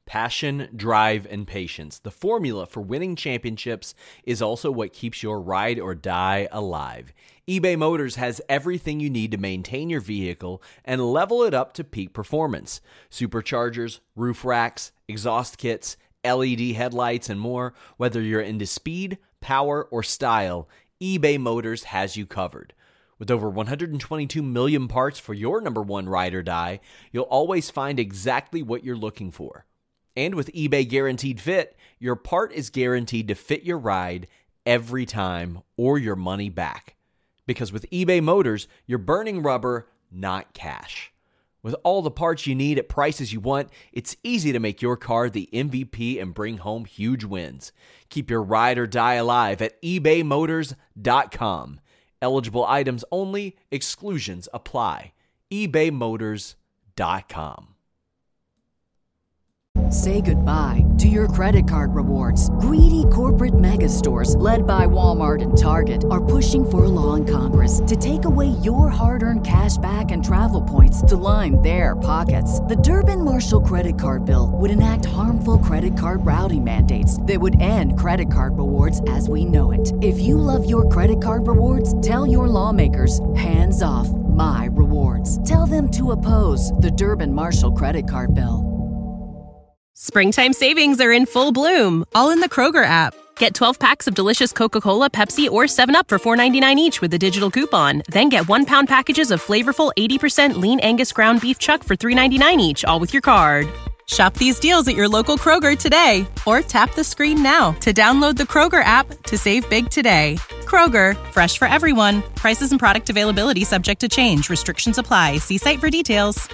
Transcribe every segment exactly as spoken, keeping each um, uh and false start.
Passion, drive, and patience. The formula for winning championships is also what keeps your ride or die alive. eBay Motors has everything you need to maintain your vehicle and level it up to peak performance. Superchargers, roof racks, exhaust kits, L E D headlights, and more. Whether you're into speed, power, or style, eBay Motors has you covered. With over one hundred twenty-two million parts for your number one ride or die, you'll always find exactly what you're looking for. And with eBay Guaranteed Fit, your part is guaranteed to fit your ride every time or your money back. Because with eBay Motors, you're burning rubber, not cash. With all the parts you need at prices you want, it's easy to make your car the M V P and bring home huge wins. Keep your ride or die alive at ebay motors dot com. Eligible items only, exclusions apply. ebay motors dot com. Say goodbye to your credit card rewards. Greedy corporate mega stores, led by Walmart and Target, are pushing for a law in Congress to take away your hard-earned cash back and travel points to line their pockets. The Durbin-Marshall credit card bill would enact harmful credit card routing mandates that would end credit card rewards as we know it. If you love your credit card rewards, tell your lawmakers, hands off my rewards. Tell them to oppose the Durbin-Marshall credit card bill. Springtime savings are in full bloom, all in the Kroger app. Get twelve packs of delicious Coca-Cola, Pepsi, or seven up for four ninety-nine each with a digital coupon. Then get one-pound packages of flavorful eighty percent lean Angus ground beef chuck for three ninety-nine each, all with your card. Shop these deals at your local Kroger today, or tap the screen now to download the Kroger app to save big today. Kroger, fresh for everyone. Prices and product availability subject to change. Restrictions apply. See site for details.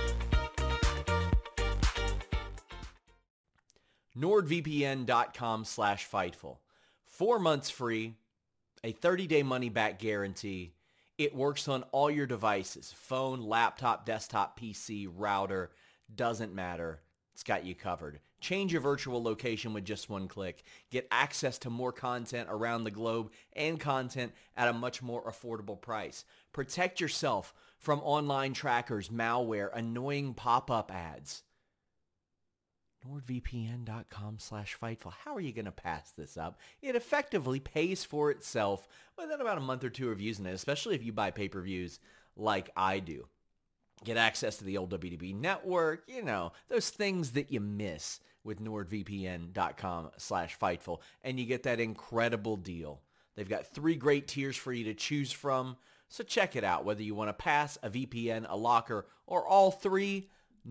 NordVPN.com slash Fightful. Four months free, a thirty-day money-back guarantee. It works on all your devices. Phone, laptop, desktop, P C, router. Doesn't matter. It's got you covered. Change your virtual location with just one click. Get access to more content around the globe and content at a much more affordable price. Protect yourself from online trackers, malware, annoying pop-up ads. NordVPN.com slash Fightful. How are you going to pass this up? It effectively pays for itself within about a month or two of using it, especially if you buy pay-per-views like I do. Get access to the old W W E network, you know, those things that you miss with NordVPN.com slash Fightful. And you get that incredible deal. They've got three great tiers for you to choose from. So check it out, whether you want to pass, a V P N, a locker, or all three.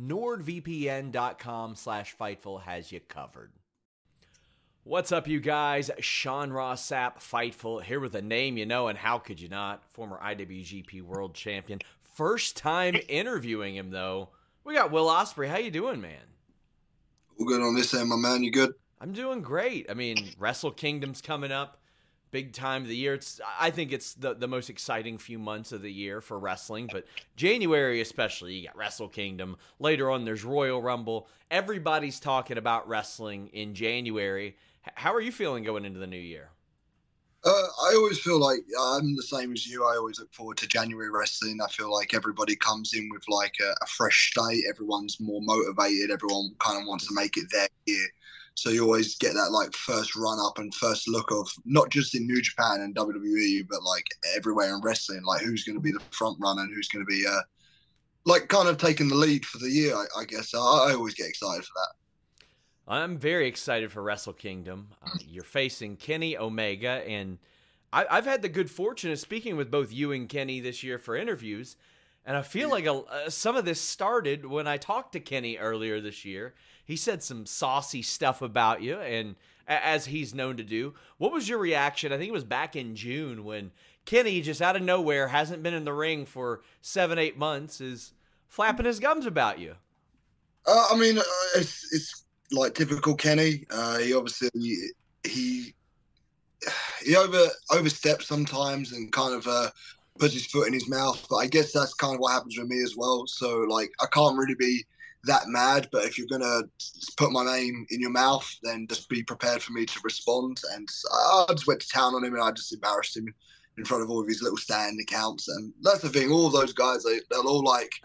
NordVPN.com slash Fightful has you covered. What's up, you guys? Sean Ross Sapp, Fightful, here with a name you know, and how could you not? Former I W G P World Champion. First time interviewing him, though. We got Will Ospreay. How you doing, man? We're good on this end, my man. You good? I'm doing great. I mean, Wrestle Kingdom's coming up. Big time of the year. It's I think it's the, the most exciting few months of the year for wrestling, but January especially, you got Wrestle Kingdom. Later on, there's Royal Rumble. Everybody's talking about wrestling in January. H- how are you feeling going into the new year? Uh, I always feel like I'm the same as you. I always look forward to January wrestling. I feel like everybody comes in with like a, a fresh state. Everyone's more motivated. Everyone kind of wants to make it their year. So you always get that like first run up and first look of not just in New Japan and W W E, but like everywhere in wrestling, like who's going to be the front runner and who's going to be uh, like kind of taking the lead for the year, I, I guess. So I, I always get excited for that. I'm very excited for Wrestle Kingdom. Uh, you're facing Kenny Omega, and I, I've had the good fortune of speaking with both you and Kenny this year for interviews, and I feel like a, uh, some of this started when I talked to Kenny earlier this year. He said some saucy stuff about you, and as he's known to do. What was your reaction? I think it was back in June when Kenny, just out of nowhere, hasn't been in the ring for seven, eight months, is flapping his gums about you. Uh, I mean, uh, it's it's like typical Kenny. Uh, he obviously he he over oversteps sometimes and kind of uh, puts his foot in his mouth. But I guess that's kind of what happens with me as well. So like, I can't really be that mad, but if you're gonna put my name in your mouth, then just be prepared for me to respond. And I just went to town on him, and I just embarrassed him in front of all of his little stand accounts. And that's the thing, all of those guys, they, they'll all like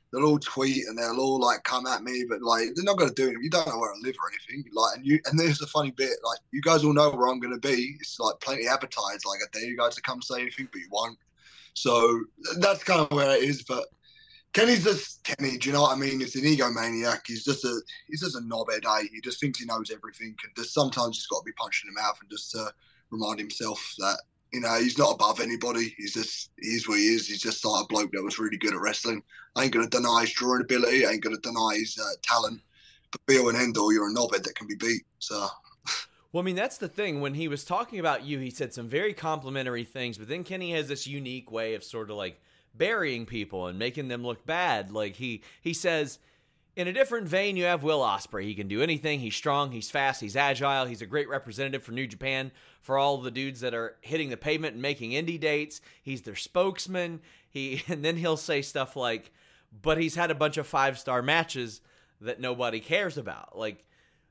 they'll all tweet and they'll all like come at me, but like they're not gonna do it. You don't know where I live or anything. Like, and you and there's the funny bit, like you guys all know where I'm gonna be. It's like plenty advertised. Like I dare you guys to come say anything, but you won't. So that's kind of where it is. But Kenny's just Kenny. Do you know what I mean? He's an egomaniac. He's just a he's just a knobhead. Eh? He just thinks he knows everything, and just sometimes he's got to be punched in the mouth and just uh, remind himself that you know he's not above anybody. He's just he is what he is. He's just like a bloke that was really good at wrestling. I ain't gonna deny his drawing ability. I ain't gonna deny his uh, talent. But be all and end all, you're a knobhead that can be beat. So. Well, I mean, that's the thing. When he was talking about you, he said some very complimentary things, but then Kenny has this unique way of sort of like burying people and making them look bad. Like he he says, in a different vein, you have Will Ospreay. He can do anything. He's strong. He's fast. He's agile. He's a great representative for New Japan for all the dudes that are hitting the pavement and making indie dates. He's their spokesman. He and then he'll say stuff like, but he's had a bunch of five-star matches that nobody cares about. Like,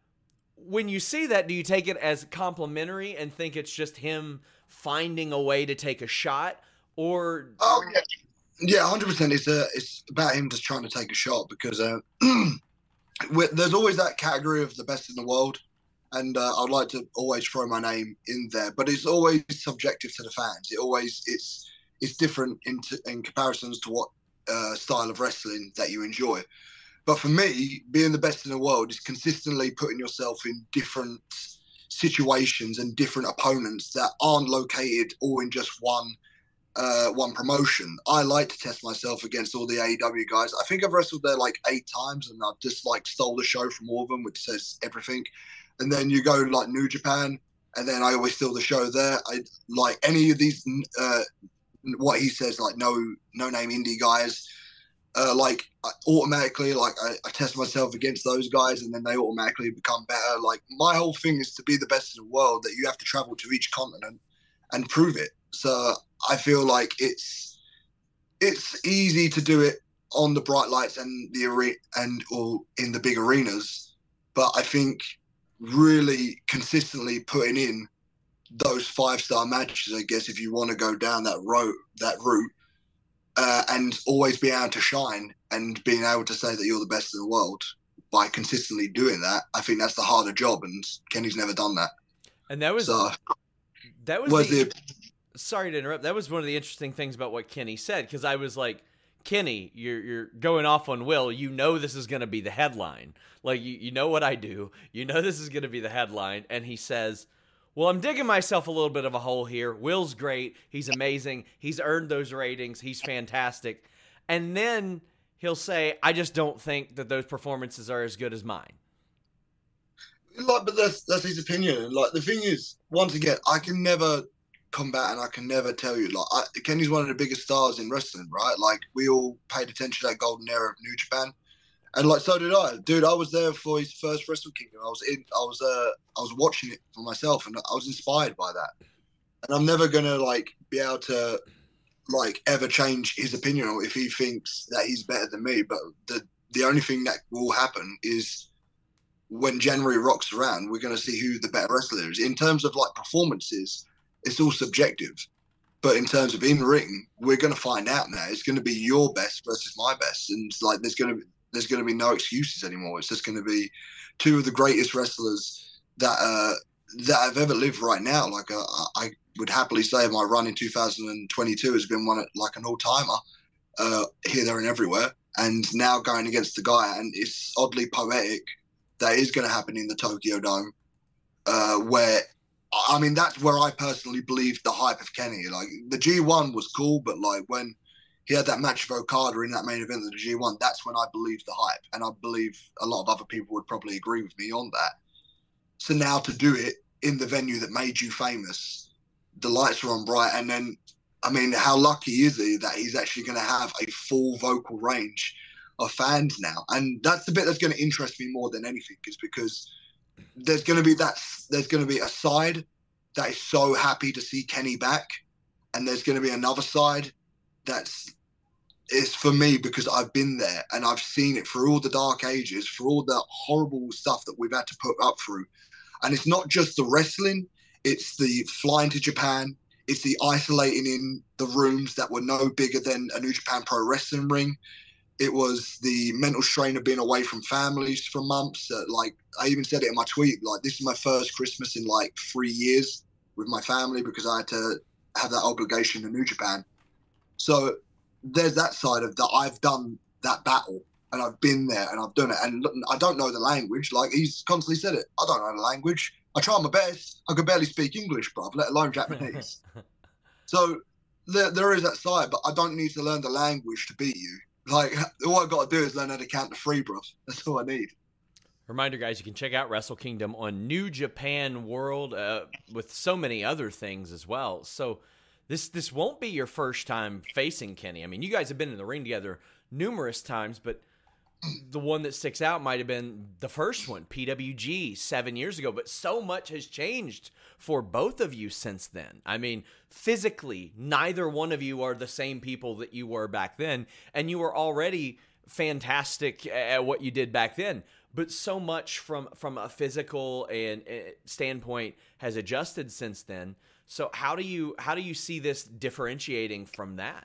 when you see that, do you take it as complimentary and think it's just him finding a way to take a shot, or? Oh yeah, yeah, one hundred percent. It's a, it's about him just trying to take a shot because uh, there's always that category of the best in the world, and uh, I'd like to always throw my name in there, but it's always subjective to the fans. It always it's it's different in in comparisons to what uh, style of wrestling that you enjoy. But for me, being the best in the world is consistently putting yourself in different situations and different opponents that aren't located all in just one uh, one promotion. I like to test myself against all the A E W guys. I think I've wrestled there like eight times, and I've just like stole the show from all of them, which says everything. And then you go like New Japan, and then I always steal the show there. I like any of these, uh, what he says, like no no name indie guys. Uh, like automatically, like I, I test myself against those guys, and then they automatically become better. Like my whole thing is to be the best in the world. That you have to travel to each continent and prove it. So I feel like it's it's easy to do it on the bright lights and the arena and or in the big arenas, but I think really consistently putting in those five star matches, I guess, if you want to go down that road, that route. Uh, and always being able to shine and being able to say that you're the best in the world by consistently doing that, I think that's the harder job, and Kenny's never done that. And that was so, that was, was the, the, sorry to interrupt. That was one of the interesting things about what Kenny said, because I was like, Kenny, you're you're going off on Will. You know this is going to be the headline. Like you you know what I do. You know this is going to be the headline, and he says, well, I'm digging myself a little bit of a hole here. Will's great. He's amazing. He's earned those ratings. He's fantastic. And then he'll say, I just don't think that those performances are as good as mine. Like, but that's that's his opinion. And like the thing is, once again, I can never combat and I can never tell you. Like I, Kenny's one of the biggest stars in wrestling, right? Like we all paid attention to that golden era of New Japan. And like so did I, dude. I was there for his first Wrestle Kingdom. I was in. I was. Uh. I was watching it for myself, and I was inspired by that. And I'm never gonna like be able to like ever change his opinion or if he thinks that he's better than me. But the the only thing that will happen is when January rocks around, we're gonna see who the better wrestler is. In terms of like performances, it's all subjective. But in terms of in ring, we're gonna find out now. It's gonna be your best versus my best, and it's like there's gonna be. There's going to be no excuses anymore. It's just going to be two of the greatest wrestlers that uh, that have ever lived right now. Like uh, I would happily say my run in two thousand twenty-two has been one like an all-timer uh, here, there, and everywhere. And now going against the guy, and it's oddly poetic that is going to happen in the Tokyo Dome, uh, where I mean that's where I personally believe the hype of Kenny. Like the G one was cool, but like when he had that match with Okada in that main event of the G one, that's when I believed the hype. And I believe a lot of other people would probably agree with me on that. So now to do it in the venue that made you famous, the lights are on bright. And then, I mean, how lucky is he that he's actually going to have a full vocal range of fans now? And that's the bit that's going to interest me more than anything, is because there's going to be that, there's going to be a side that is so happy to see Kenny back. And there's going to be another side that's, it's for me because I've been there and I've seen it through all the dark ages, for all the horrible stuff that we've had to put up through. And it's not just the wrestling, it's the flying to Japan, it's the isolating in the rooms that were no bigger than a New Japan Pro Wrestling ring. It was the mental strain of being away from families for months. Uh, like I even said it in my tweet, like this is my first Christmas in like three years with my family because I had to have that obligation to New Japan. So there's that side of that. I've done that battle and I've been there and I've done it. And I don't know the language. Like he's constantly said it. I don't know the language. I try my best. I could barely speak English, bruv, let alone Japanese. So there, there is that side, but I don't need to learn the language to beat you. Like, all I've got to do is learn how to count to three, bro. That's all I need. Reminder, guys, you can check out Wrestle Kingdom on New Japan World uh, with so many other things as well. So this this won't be your first time facing Kenny. I mean, you guys have been in the ring together numerous times, but the one that sticks out might have been the first one, P W G, seven years ago. But so much has changed for both of you since then. I mean, physically, neither one of you are the same people that you were back then, and you were already fantastic at what you did back then. But so much from, from a physical and uh, standpoint has adjusted since then. So how do you how do you see this differentiating from that?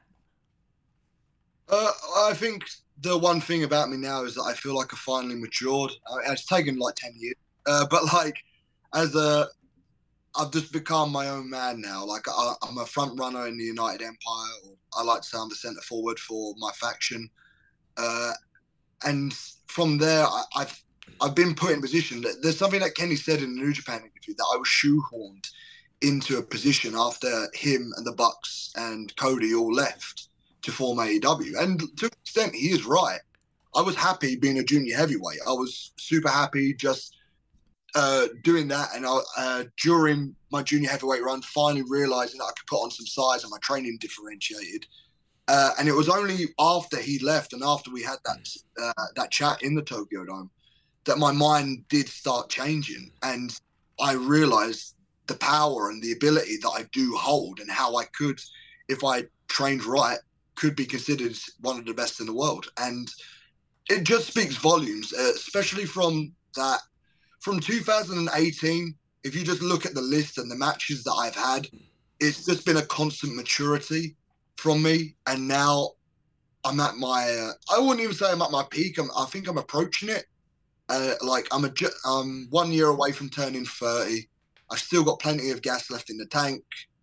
Uh, I think the one thing about me now is that I feel like I finally matured. I, it's taken like ten years, uh, but like as a, I've just become my own man now. Like I, I'm a front runner in the United Empire. Or I like to say I'm the centre forward for my faction, uh, and from there I, I've I've been put in a position that there's something that Kenny said in the New Japan interview that I was shoehorned into a position after him and the Bucks and Cody all left to form A E W. And to an extent, he is right. I was happy being a junior heavyweight. I was super happy just uh, doing that. And I, uh, during my junior heavyweight run, finally realizing that I could put on some size and my training differentiated. Uh, and it was only after he left and after we had that uh, that chat in the Tokyo Dome that my mind did start changing. And I realized the power and the ability that I do hold and how I could, if I trained right, could be considered one of the best in the world. And it just speaks volumes, uh, especially from that, from two thousand eighteen, if you just look at the list and the matches that I've had, it's just been a constant maturity from me. And now I'm at my, uh, I wouldn't even say I'm at my peak. I'm, I think I'm approaching it. Uh, like I'm a, um, one year away from turning thirty. I've still got plenty of gas left in the tank.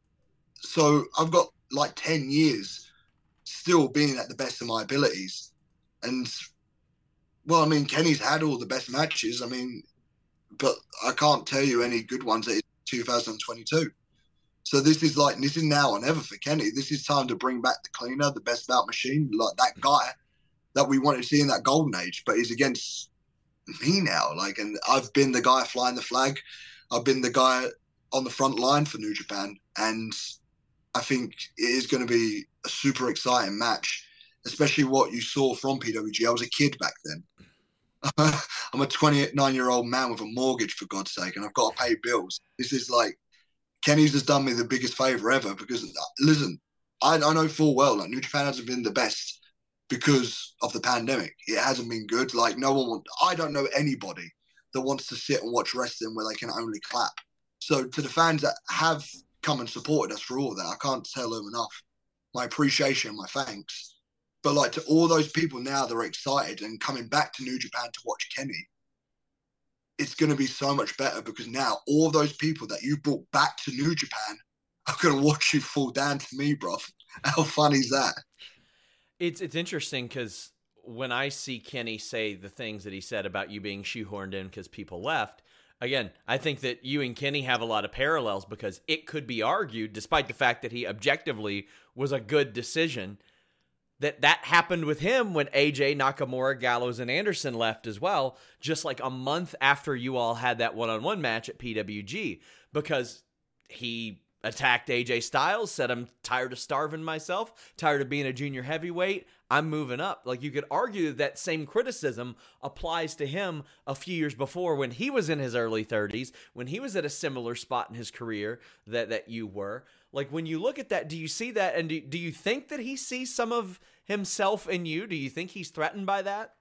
So I've got like ten years still being at the best of my abilities. And, well, I mean, Kenny's had all the best matches. I mean, but I can't tell you any good ones at two thousand twenty-two. So this is like, this is now or never for Kenny. This is time to bring back the cleaner, the best bout machine, like that guy that we wanted to see in that golden age, but he's against me now. Like, and I've been the guy flying the flag. I've been the guy on the front line for New Japan. And I think it is going to be a super exciting match, especially what you saw from P W G. I was a kid back then. I'm a twenty-nine-year-old man with a mortgage, for God's sake, and I've got to pay bills. This is like, Kenny's has done me the biggest favor ever because, listen, I, I know full well that New Japan hasn't been the best because of the pandemic. It hasn't been good. Like, no one want, I don't know anybody that wants to sit and watch wrestling where they can only clap. So to the fans that have come and supported us for all that, I can't tell them enough my appreciation, my thanks. But like to all those people now that are excited and coming back to New Japan to watch Kenny, it's going to be so much better because now all those people that you brought back to New Japan are going to watch you fall down to me, bro. How funny is that? It's it's interesting because when I see Kenny say the things that he said about you being shoehorned in because people left, again, I think that you and Kenny have a lot of parallels because it could be argued, despite the fact that he objectively was a good decision, that that happened with him when A J, Nakamura, Gallows, and Anderson left as well, just like a month after you all had that one-on-one match at P W G, because he attacked A J Styles, said, I'm tired of starving myself, tired of being a junior heavyweight, I'm moving up. Like, you could argue that, that same criticism applies to him a few years before when he was in his early thirties, when he was at a similar spot in his career that, that you were. Like, when you look at that, do you see that, and do, do you think that he sees some of himself in you? Do you think he's threatened by that?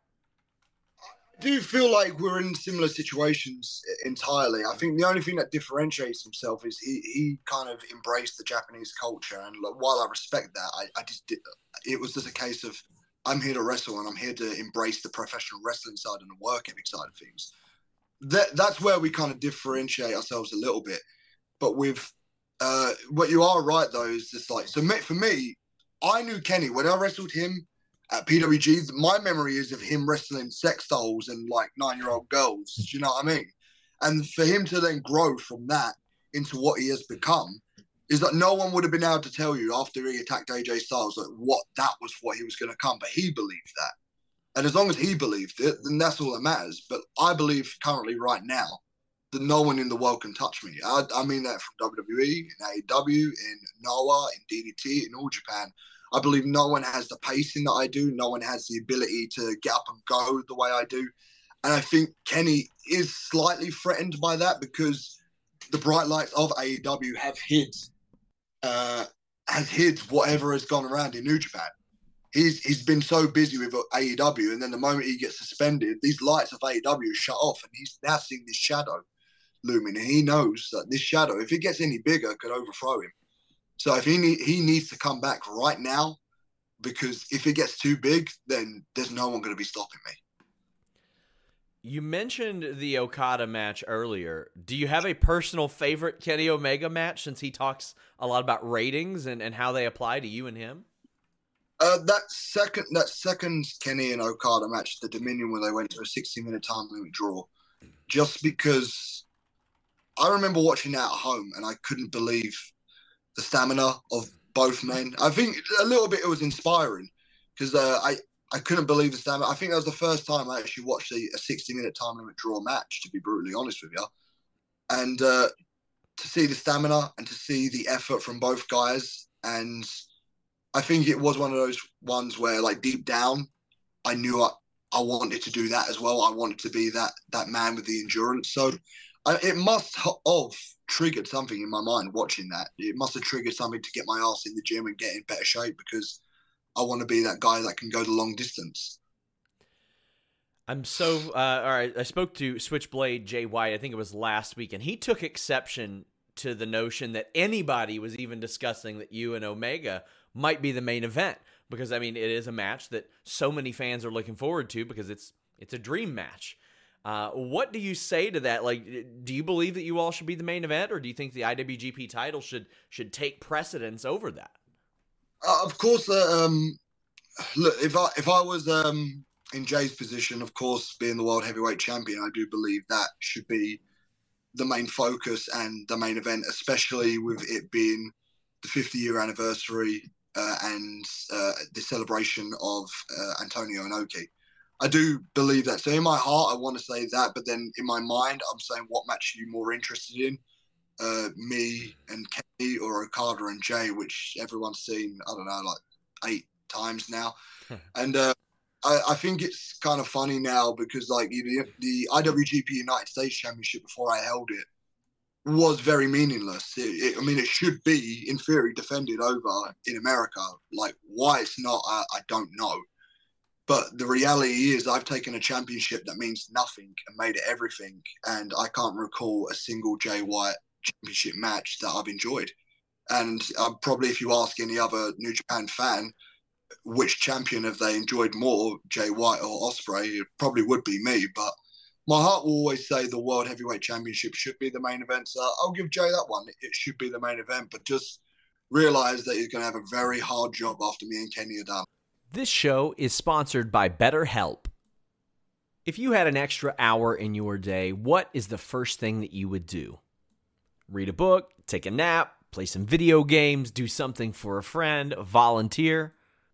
I do feel like we're in similar situations entirely. I think the only thing that differentiates himself is he, he kind of embraced the Japanese culture. And while I respect that, I, I just did, it was just a case of I'm here to wrestle and I'm here to embrace the professional wrestling side and the work ethic side of things. That that's where we kind of differentiate ourselves a little bit. But with uh, what you are right though is just like so. For me, I knew Kenny when I wrestled him at P W G. My memory is of him wrestling sex dolls and like nine-year-old girls. Do you know what I mean? And for him to then grow from that into what he has become is that no one would have been able to tell you after he attacked A J Styles that what that was what he was going to come. But he believed that. And as long as he believed it, then that's all that matters. But I believe currently right now that no one in the world can touch me. I, I mean that from W W E, in A E W, in Noah, in D D T, in All Japan. I believe no one has the pacing that I do. No one has the ability to get up and go the way I do. And I think Kenny is slightly threatened by that because the bright lights of A E W have hid, uh, has hid whatever has gone around in New Japan. He's he's been so busy with A E W, and then the moment he gets suspended, these lights of A E W shut off, and he's now seeing this shadow looming, and he knows that this shadow, if it gets any bigger, could overthrow him. So if he need, he needs to come back right now, because if it gets too big, then there's no one going to be stopping me. You mentioned the Okada match earlier. Do you have a personal favorite Kenny Omega match, since he talks a lot about ratings and, and how they apply to you and him? Uh, that second that second Kenny and Okada match, the Dominion, where they went to a sixty-minute time limit draw, just because I remember watching that at home and I couldn't believe the stamina of both men. I think a little bit it was inspiring because uh, I, I couldn't believe the stamina. I think that was the first time I actually watched a, a sixty-minute time limit draw match, to be brutally honest with you. And uh, to see the stamina and to see the effort from both guys, and I think it was one of those ones where, like, deep down, I knew I, I wanted to do that as well. I wanted to be that that man with the endurance. So I, it must have triggered something in my mind watching that. It must have triggered something to get my ass in the gym and get in better shape, because I want to be that guy that can go the long distance. I'm so, uh, all right, I spoke to Switchblade Jay White, I think it was last week, and he took exception to the notion that anybody was even discussing that you and Omega might be the main event, because I mean it is a match that so many fans are looking forward to because it's it's a dream match. Uh, what do you say to that? Like, do you believe that you all should be the main event, or do you think the I W G P title should should take precedence over that? Uh, of course, uh, um, look, if I if I was um, in Jay's position, of course, being the world heavyweight champion, I do believe that should be the main focus and the main event, especially with it being the fifty year anniversary. Uh, and uh, the celebration of uh, Antonio Inoki. I do believe that. So in my heart, I want to say that, but then in my mind, I'm saying, what match are you more interested in? Uh, me and Kenny, or Okada and Jay, which everyone's seen, I don't know, like eight times now. and uh, I, I think it's kind of funny now because, like, the, the I W G P United States Championship, before I held it, was very meaningless. It, it, I mean, it should be, in theory, defended over in America. Like, why it's not, I, I don't know. But the reality is I've taken a championship that means nothing and made it everything. And I can't recall a single Jay White championship match that I've enjoyed. And uh, probably if you ask any other New Japan fan, which champion have they enjoyed more, Jay White or Ospreay, it probably would be me. But my heart will always say the World Heavyweight Championship should be the main event. So I'll give Jay that one. It should be the main event, but just realize that he's going to have a very hard job after me and Kenny are done. This show is sponsored by BetterHelp. If you had an extra hour in your day, what is the first thing that you would do? Read a book, take a nap, play some video games, do something for a friend, volunteer.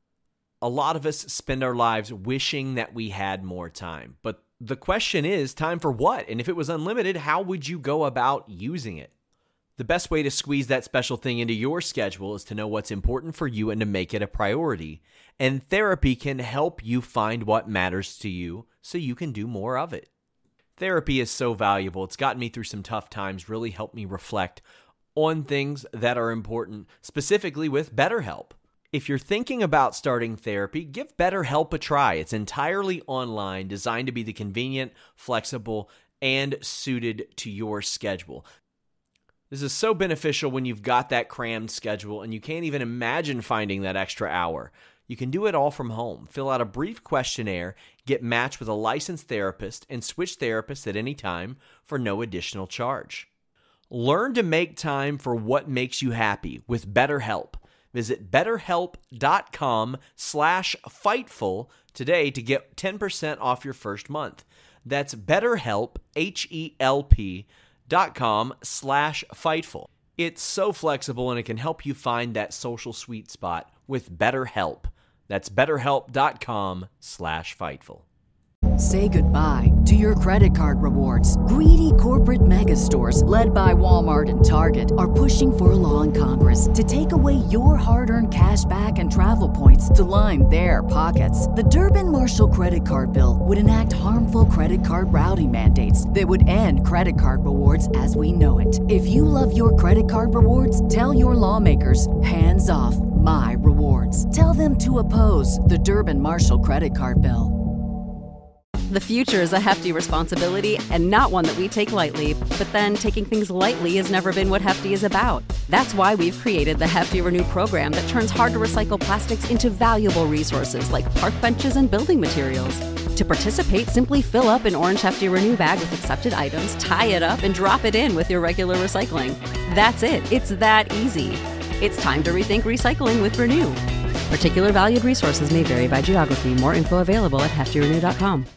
A lot of us spend our lives wishing that we had more time, but the question is, time for what? And if it was unlimited, how would you go about using it? The best way to squeeze that special thing into your schedule is to know what's important for you and to make it a priority. And therapy can help you find what matters to you so you can do more of it. Therapy is so valuable. It's gotten me through some tough times, really helped me reflect on things that are important, specifically with BetterHelp. If you're thinking about starting therapy, give BetterHelp a try. It's entirely online, designed to be the convenient, flexible, and suited to your schedule. This is so beneficial when you've got that crammed schedule and you can't even imagine finding that extra hour. You can do it all from home. Fill out a brief questionnaire, get matched with a licensed therapist, and switch therapists at any time for no additional charge. Learn to make time for what makes you happy with BetterHelp. Visit betterhelp.com slash Fightful today to get ten percent off your first month. That's betterhelp, H-E-L-P dot com slash Fightful. It's so flexible and it can help you find that social sweet spot with BetterHelp. That's betterhelp.com slash Fightful. Say goodbye to your credit card rewards. Greedy corporate mega stores, led by Walmart and Target, are pushing for a law in Congress to take away your hard-earned cash back and travel points to line their pockets. The Durbin-Marshall credit card bill would enact harmful credit card routing mandates that would end credit card rewards as we know it. If you love your credit card rewards, tell your lawmakers, hands off my rewards. Tell them to oppose the Durbin-Marshall credit card bill. The future is a hefty responsibility and not one that we take lightly. But then taking things lightly has never been what Hefty is about. That's why we've created the Hefty Renew program that turns hard-to-recycle plastics into valuable resources like park benches and building materials. To participate, simply fill up an orange Hefty Renew bag with accepted items, tie it up, and drop it in with your regular recycling. That's it. It's that easy. It's time to rethink recycling with Renew. Particular valued resources may vary by geography. More info available at hefty renew dot com.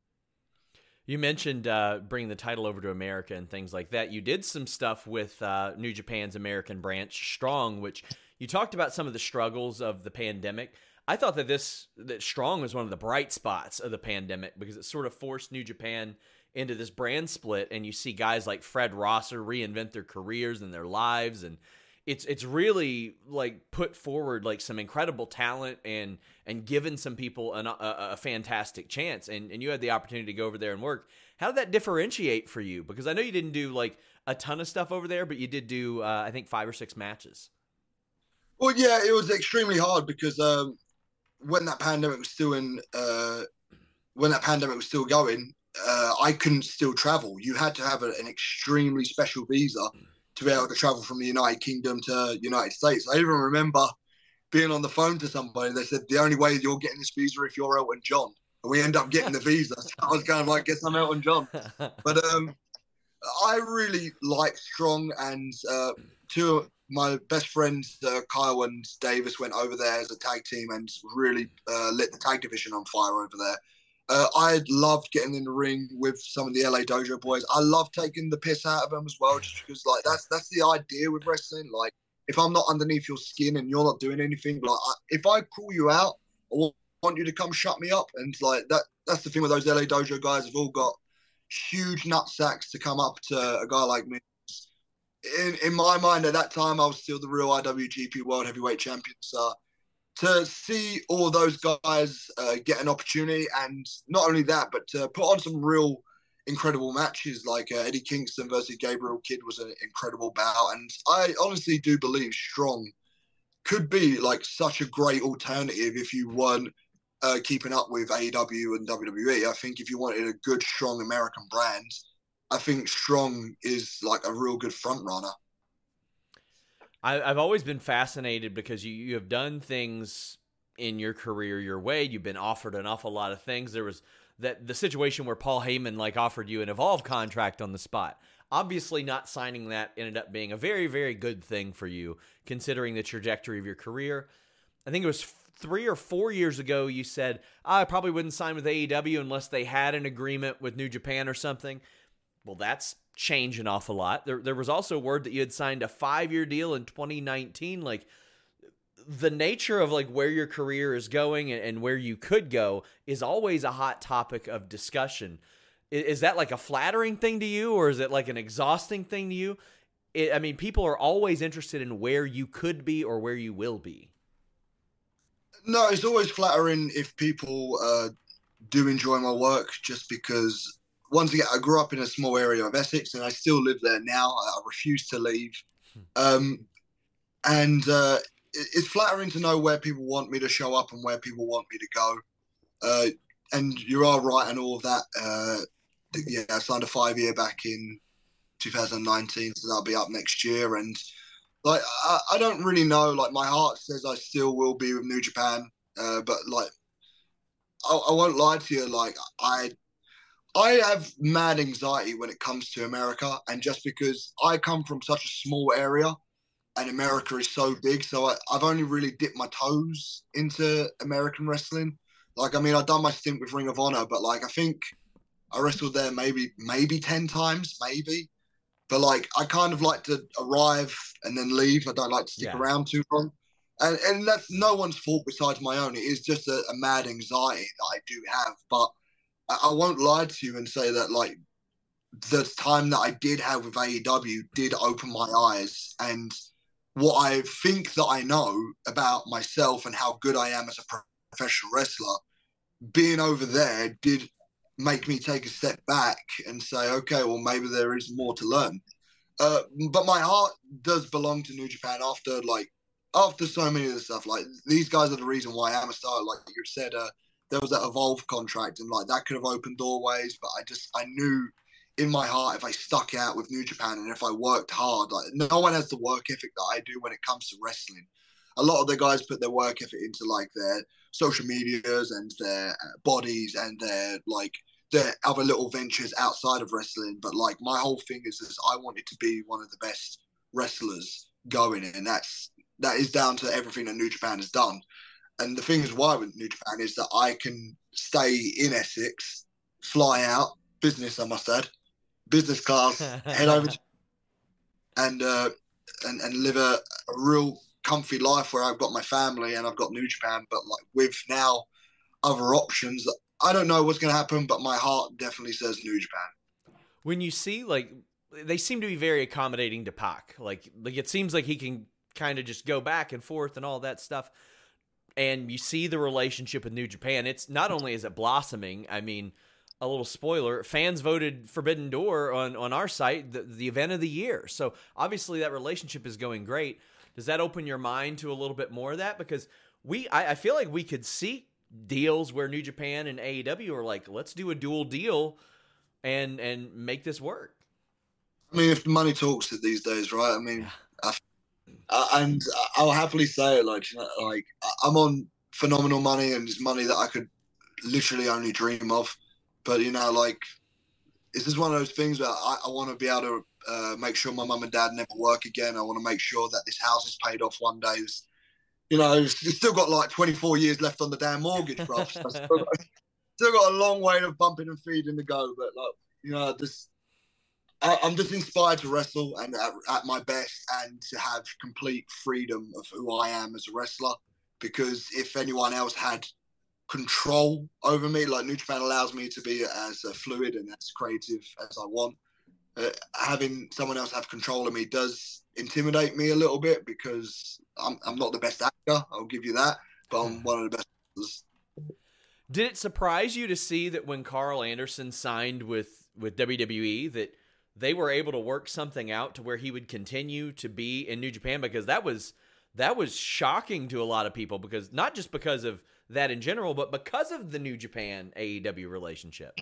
You mentioned uh, bringing the title over to America and things like that. You did some stuff with uh, New Japan's American branch, Strong, which you talked about some of the struggles of the pandemic. I thought that this that Strong was one of the bright spots of the pandemic because it sort of forced New Japan into this brand split, and you see guys like Fred Rosser reinvent their careers and their lives, and it's it's really like put forward like some incredible talent and and given some people an, a, a fantastic chance, and and you had the opportunity to go over there and work. How did that differentiate for you? Because I know you didn't do like a ton of stuff over there, but you did do uh, I think five or six matches. Well, yeah, it was extremely hard because um, when that pandemic was still in, uh, when that pandemic was still going, uh, I couldn't still travel. You had to have a, an extremely special visa to be able to travel from the United Kingdom to United States. I even remember being on the phone to somebody and they said, the only way you're getting this visa if you're Elton John. And we end up getting the visa. So I was kind of like, guess I'm Elton John. But um, I really like Strong, and uh, two of my best friends, uh, Kyle and Davis, went over there as a tag team and really uh, lit the tag division on fire over there. Uh, I loved getting in the ring with some of the L A Dojo boys. I love taking the piss out of them as well, just because like that's that's the idea with wrestling. Like if I'm not underneath your skin and you're not doing anything, like I, if I call you out, I want you to come shut me up. And like that that's the thing with those L A Dojo guys. Have all got huge nut sacks to come up to a guy like me. In in my mind at that time, I was still the real I W G P World Heavyweight Champion. So to see all those guys uh, get an opportunity, and not only that, but to put on some real incredible matches like uh, Eddie Kingston versus Gabriel Kidd was an incredible bout. And I honestly do believe Strong could be like such a great alternative if you weren't uh, keeping up with A E W and W W E. I think if you wanted a good, strong American brand, I think Strong is like a real good front runner. I've always been fascinated because you, you have done things in your career your way. You've been offered an awful lot of things. There was that the situation where Paul Heyman like offered you an Evolve contract on the spot. Obviously not signing that ended up being a very, very good thing for you, considering the trajectory of your career. I think it was three or four years ago you said, oh, I probably wouldn't sign with A E W unless they had an agreement with New Japan or something. Well, that's changed an awful lot. There there was also word that you had signed a five-year deal in twenty nineteen. Like, the nature of like where your career is going and, and where you could go is always a hot topic of discussion. Is, is that like a flattering thing to you, or is it like an exhausting thing to you? It, I mean, people are always interested in where you could be or where you will be. No, it's always flattering if people uh, do enjoy my work, just because once again, I grew up in a small area of Essex and I still live there now. I refuse to leave. Um, and uh, it, it's flattering to know where people want me to show up and where people want me to go. Uh, and you are right and all of that. Uh, yeah, I signed a five-year back in two thousand nineteen, so that'll be up next year. And like, I, I don't really know. Like, my heart says I still will be with New Japan. Uh, but like, I, I won't lie to you. Like, I I have mad anxiety when it comes to America, and just because I come from such a small area, and America is so big, so I, I've only really dipped my toes into American wrestling. Like, I mean, I've done my stint with Ring of Honor, but like, I think I wrestled there maybe maybe ten times, maybe. But like, I kind of like to arrive and then leave. I don't like to stick Yeah. around too long. And and that's no one's fault besides my own. It is just a, a mad anxiety that I do have. But I, I won't lie to you and say that like the time that I did have with A E W did open my eyes. And what I think that I know about myself and how good I am as a professional wrestler, being over there did make me take a step back and say, okay, well, maybe there is more to learn. Uh, but my heart does belong to New Japan after, like, after so many of the stuff. Like, these guys are the reason why I'm a star. Like you said, uh, there was that Evolve contract, and, like, that could have opened doorways, but I just, I knew in my heart if I stuck out with New Japan and if I worked hard, like, no one has the work ethic that I do when it comes to wrestling. A lot of the guys put their work effort into, like, their social medias and their bodies and their, like, their other little ventures outside of wrestling. But like, my whole thing is, is I wanted to be one of the best wrestlers going, and that's that is down to everything that New Japan has done. And the thing is why with New Japan is that I can stay in Essex, fly out, business I must add, business class, head over to, and uh and, and live a, a real comfy life where I've got my family and I've got New Japan, but like with now other options, I don't know what's going to happen, but my heart definitely says New Japan. When you see, like, they seem to be very accommodating to Pac. Like, like it seems like he can kind of just go back and forth and all that stuff. And you see the relationship with New Japan. It's not only is it blossoming, I mean, a little spoiler, fans voted Forbidden Door on, on our site the, the event of the year. So obviously that relationship is going great. Does that open your mind to a little bit more of that? Because we, I, I feel like we could see deals where New Japan and A E W are like, let's do a dual deal and and make this work. I mean, if the money talks these days, right? I mean, I, I, and I'll happily say it. Like, you know, like I'm on phenomenal money, and it's money that I could literally only dream of. But you know, like, this is one of those things where I, I want to be able to uh, make sure my mum and dad never work again. I want to make sure that this house is paid off one day. It's, you know, it's still got like twenty-four years left on the damn mortgage, bro. So still, got, still got a long way of bumping and feeding to go. But like, you know, this, I, I'm just inspired to wrestle and at, at my best, and to have complete freedom of who I am as a wrestler. Because if anyone else had control over me, like New Japan allows me to be as uh, fluid and as creative as I want. Uh, having someone else have control of me does intimidate me a little bit, because I'm I'm not the best actor, I'll give you that, but I'm one of the best actors. Did it surprise you to see that when Carl Anderson signed with, with W W E that they were able to work something out to where he would continue to be in New Japan? Because that was that was shocking to a lot of people, because not just because of that in general, but because of the New Japan A E W relationship.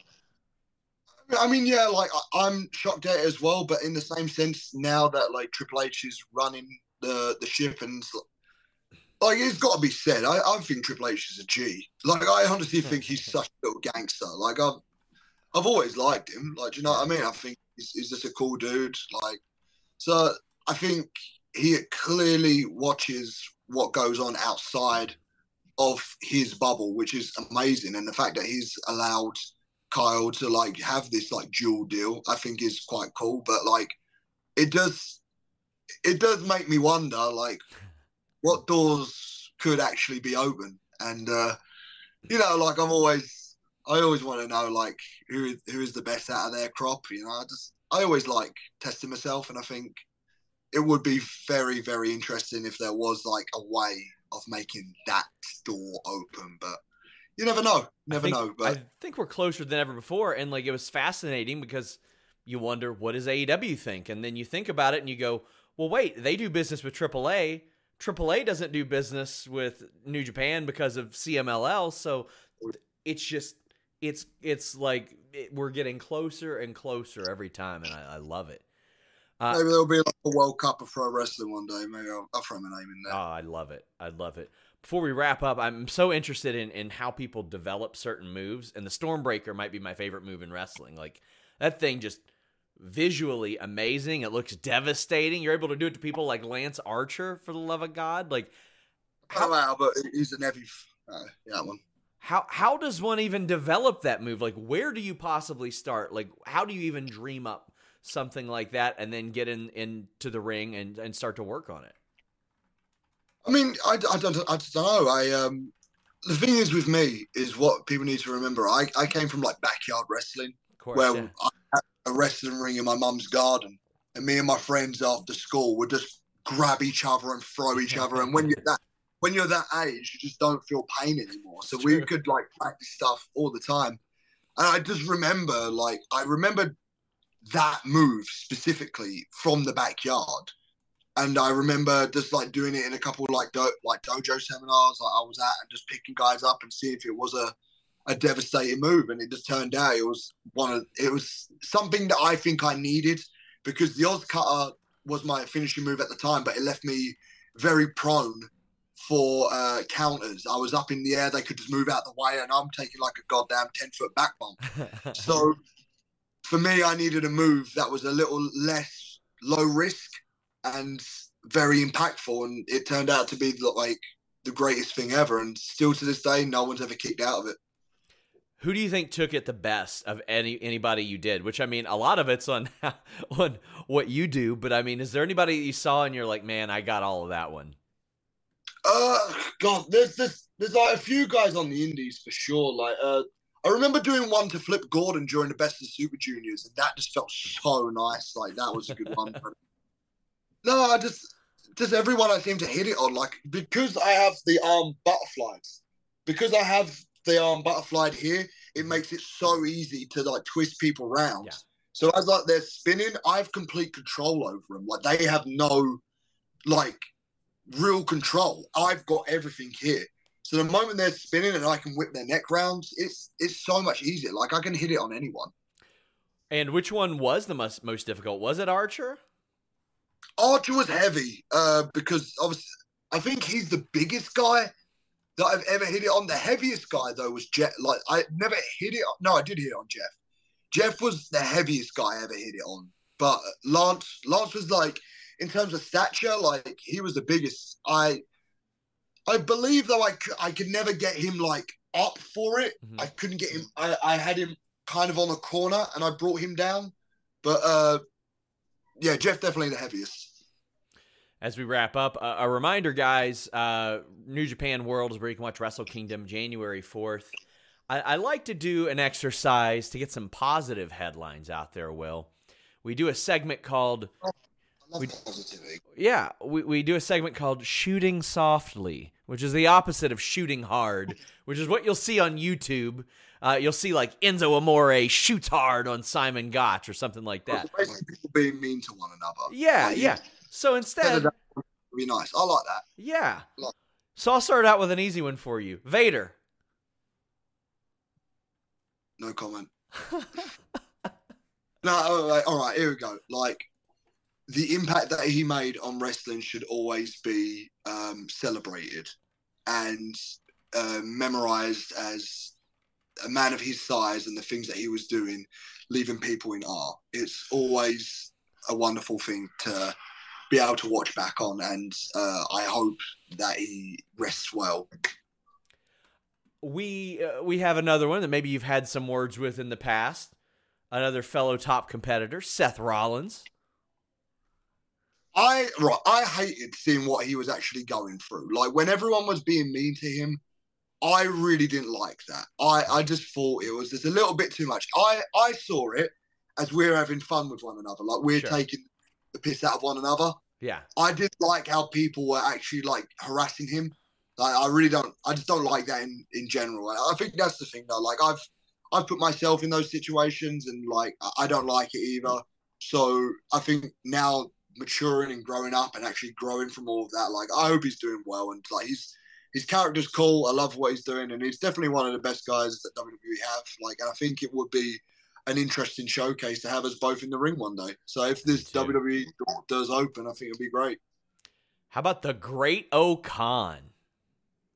I mean, yeah, like I, I'm shocked at it as well, but in the same sense, now that like Triple H is running the the ship, and like, it's got to be said, I, I think Triple H is a G. Like, I honestly think he's such a little gangster. Like, I've I've always liked him. Like, do you know what I mean? I think he's, he's just a cool dude. Like, so I think he clearly watches what goes on outside of his bubble, which is amazing. And the fact that he's allowed Kyle to like have this like dual deal, I think is quite cool. But like, it does, it does make me wonder, like, what doors could actually be open. And uh, you know, like, I'm always, I always want to know, like, who is who is the best out of their crop. You know, I just, I always like testing myself, and I think it would be very, very interesting if there was like a way of making that door open. But you never know. Never think, know. But I think we're closer than ever before. And like, it was fascinating because you wonder, what does A E W think? And then you think about it and you go, well, wait, they do business with triple A. triple A doesn't do business with New Japan because of C M L L. So it's just, it's, it's like it, we're getting closer and closer every time. And I, I love it. Uh, maybe there'll be like a World Cup of pro wrestling one day. Maybe I'll, I'll throw my name in there. Oh, I love it. I love it. before we wrap up, I'm so interested in, in how people develop certain moves, and the Stormbreaker might be my favorite move in wrestling. Like, that thing just visually amazing. It looks devastating. You're able to do it to people like Lance Archer, for the love of God. Like, how, oh, wow, but he's an heavy, uh, yeah, that one. How how does one even develop that move? Like, where do you possibly start? Like, how do you even dream up something like that and then get in into the ring and, and start to work on it? I mean, I, I, don't, I don't know. I um, the thing is with me is what people need to remember. I, I came from like backyard wrestling, course, where yeah. I had a wrestling ring in my mum's garden, and me and my friends after school would just grab each other and throw each other. And when you're that when you're that age, you just don't feel pain anymore. So we could like practice stuff all the time. And I just remember, like, I remember that move specifically from the backyard. And I remember just like doing it in a couple of like do- like dojo seminars like I was at, and just picking guys up and seeing if it was a, a devastating move. And it just turned out it was one of it was something that I think I needed, because the Oz Cutter was my finishing move at the time, but it left me very prone for uh, counters. I was up in the air, they could just move out the way, and I'm taking like a goddamn ten foot back bump. So for me, I needed a move that was a little less low risk and very impactful, and it turned out to be like the greatest thing ever, and still to this day no one's ever kicked out of it. Who do you think took it the best of any anybody you did? Which, I mean, a lot of it's on on what you do, but I mean, is there anybody you saw and you're like, man, I got all of that one? Uh God, there's this there's like a few guys on the indies for sure. Like uh I remember doing one to Flip Gordon during the Best of the Super Juniors, and that just felt so nice. Like, that was a good one. No, I just, just everyone I seem to hit it on, like, because I have the arm butterflies, because I have the arm butterflied here, it makes it so easy to, like, twist people around. Yeah. So as, like, they're spinning, I have complete control over them. Like, they have no, like, real control. I've got everything here. So the moment they're spinning and I can whip their neck round, it's it's so much easier. Like, I can hit it on anyone. And which one was the most, most difficult? Was it Archer? Archer was heavy uh, because obviously I think he's the biggest guy that I've ever hit it on. The heaviest guy though was Jeff. Like, I never hit it. No, I did hit it on Jeff. Jeff was the heaviest guy I ever hit it on. But Lance, Lance was like, in terms of stature, like, he was the biggest. I, I believe though I could, I could never get him like up for it. Mm-hmm. I couldn't get him. I, I had him kind of on a corner and I brought him down. But uh, yeah, Jeff definitely the heaviest. As we wrap up, uh, a reminder, guys, uh, New Japan World is where you can watch Wrestle Kingdom January fourth. I, I like to do an exercise to get some positive headlines out there, Will. We do a segment called... Oh, I love we, positivity. Yeah, we, we do a segment called Shooting Softly, which is the opposite of shooting hard, which is what you'll see on YouTube. Uh, you'll see, like, Enzo Amore shoots hard on Simon Gotch or something like that. So basically, people being mean to one another. Yeah, like, yeah. So instead... That would be nice. I like that. Yeah. Like, so I'll start out with an easy one for you. Vader. No comment. No, all right, all right, here we go. Like, the impact that he made on wrestling should always be um, celebrated and uh, memorized as a man of his size and the things that he was doing, leaving people in awe. It's always a wonderful thing to be able to watch back on, and uh, I hope that he rests well. We uh, we have another one that maybe you've had some words with in the past. Another fellow top competitor, Seth Rollins. I right, I hated seeing what he was actually going through. Like, when everyone was being mean to him, I really didn't like that. I, I just thought it was just a little bit too much. I, I saw it as we're having fun with one another. Like, we're Sure. taking the piss out of one another. Yeah. I didn't like how people were actually, like, harassing him. Like, I really don't, I just don't like that in, in general. I think that's the thing, though. Like, I've, I've put myself in those situations, and, like, I don't like it either. So I think now maturing and growing up and actually growing from all of that, like, I hope he's doing well. And, like, he's, his character's cool. I love what he's doing. And he's definitely one of the best guys that W W E have. Like, and I think it would be an interesting showcase to have us both in the ring one day. So if this W W E does open, I think it'll be great. How about the Great O-Khan?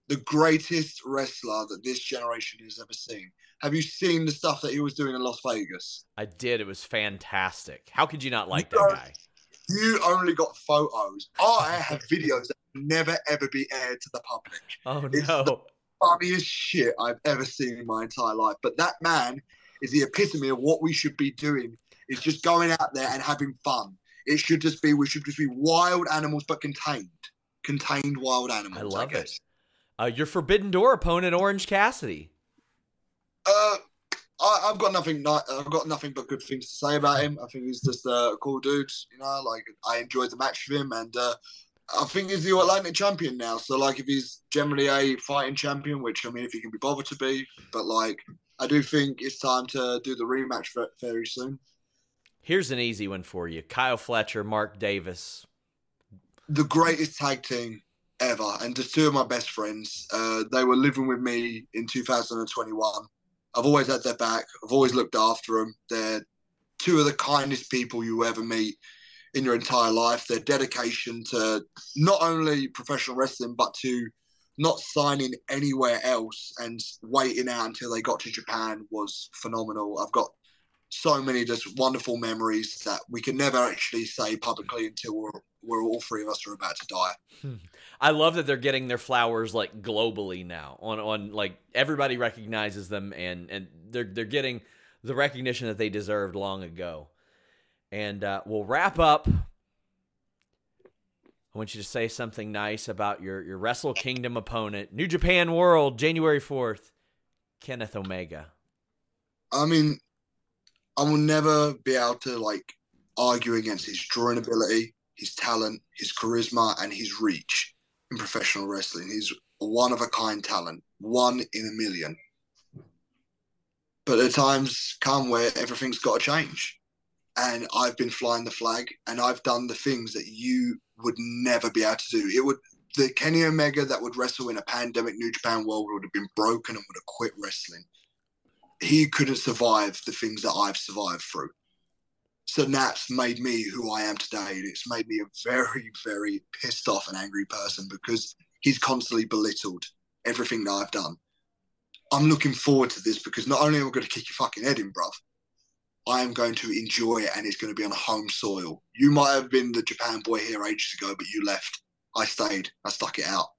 the greatest wrestler that this generation has ever seen. Have you seen the stuff that he was doing in Las Vegas? I did. It was fantastic. How could you not like you that guy? You only got photos. I have videos that will never, ever be aired to the public. Oh, it's no. the funniest shit I've ever seen in my entire life. But that man is the epitome of what we should be doing, is just going out there and having fun. It should just be, we should just be wild animals, but contained. Contained wild animals. I love I it. Uh, your Forbidden Door opponent, Orange Cassidy. Uh, I, I've got nothing. Not, I've got nothing but good things to say about him. I think he's just a cool dude. You know, like I enjoyed the match with him, and uh, I think he's the Atlantic champion now. So, like, if he's generally a fighting champion, which I mean, if he can be bothered to be, but like, I do think it's time to do the rematch very soon. Here's an easy one for you: Kyle Fletcher, Mark Davis. The greatest tag team ever, and just two of my best friends. Uh, they were living with me in two thousand twenty-one. I've always had their back. I've always looked after them. They're two of the kindest people you ever meet in your entire life. Their dedication to not only professional wrestling, but to not signing anywhere else and waiting out until they got to Japan was phenomenal. I've got so many just wonderful memories that we can never actually say publicly until we're, we're all three of us are about to die. I love that they're getting their flowers like globally now. On on like everybody recognizes them, and and they're they're getting the recognition that they deserved long ago. And uh, we'll wrap up. I want you to say something nice about your your Wrestle Kingdom opponent, New Japan World, January fourth, Kenneth Omega. I mean, I will never be able to like argue against his drawing ability, his talent, his charisma, and his reach in professional wrestling. He's a one-of-a-kind talent, one in a million. But the times come where everything's got to change. And I've been flying the flag, and I've done the things that you would never be able to do. It would the Kenny Omega that would wrestle in a pandemic New Japan World would have been broken and would have quit wrestling. He couldn't survive the things that I've survived through. So that's made me who I am today. It's made me a very, very pissed off and angry person because he's constantly belittled everything that I've done. I'm looking forward to this because not only am I going to kick your fucking head in, bruv, I am going to enjoy it, and it's going to be on home soil. You might have been the Japan boy here ages ago, but you left. I stayed. I stuck it out.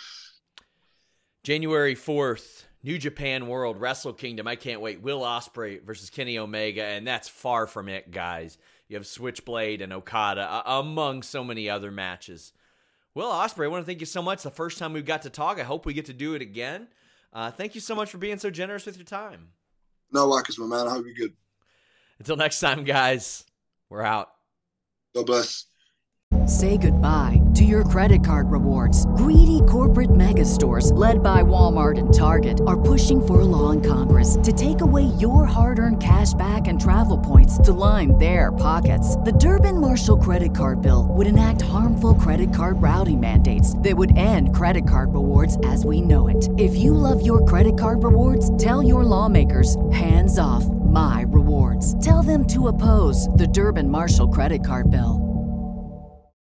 January fourth, New Japan World, Wrestle Kingdom. I can't wait. Will Ospreay versus Kenny Omega, and that's far from it, guys. You have Switchblade and Okada, uh, among so many other matches. Will Ospreay, I want to thank you so much. The first time we got to talk. I hope we get to do it again. Uh, thank you so much for being so generous with your time. No worries, my man. I hope you're good. Until next time, guys, we're out. God bless. Say goodbye to your credit card rewards. Greedy corporate mega stores, led by Walmart and Target, are pushing for a law in Congress to take away your hard-earned cash back and travel points to line their pockets. The Durbin-Marshall credit card bill would enact harmful credit card routing mandates that would end credit card rewards as we know it. If you love your credit card rewards, tell your lawmakers, hands off my rewards. Tell them to oppose the Durbin-Marshall credit card bill.